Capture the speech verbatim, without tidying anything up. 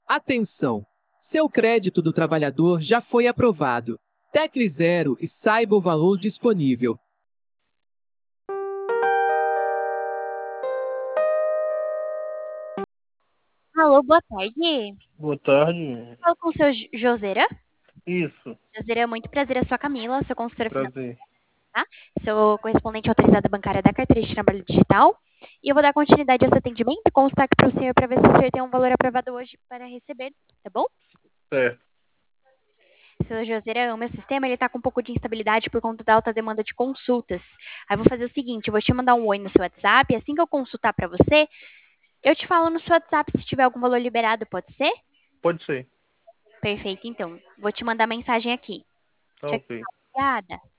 Atenção! Seu crédito do trabalhador já foi aprovado. Tecle zero e saiba o valor disponível. Alô, boa tarde. Boa tarde. Falo com o seu Jo- Joseira. Isso, Joseira, muito prazer, eu sou a Camila, sou consultora financeira, prazer. tá? Sou correspondente autorizada bancária da carteira de trabalho digital. E eu vou dar continuidade a esse atendimento com o destaque para o senhor para ver se o senhor tem um valor aprovado hoje para receber, tá bom? Certo. Seu Joseira, o meu sistema ele tá com um pouco de instabilidade por conta da alta demanda de consultas. Aí eu vou fazer o seguinte, eu vou te mandar um oi no seu WhatsApp, e assim que eu consultar para você, eu te falo no seu WhatsApp se tiver algum valor liberado, pode ser? Pode ser. Perfeito, então. Vou te mandar mensagem aqui. Tá Tchau, ok. obrigada.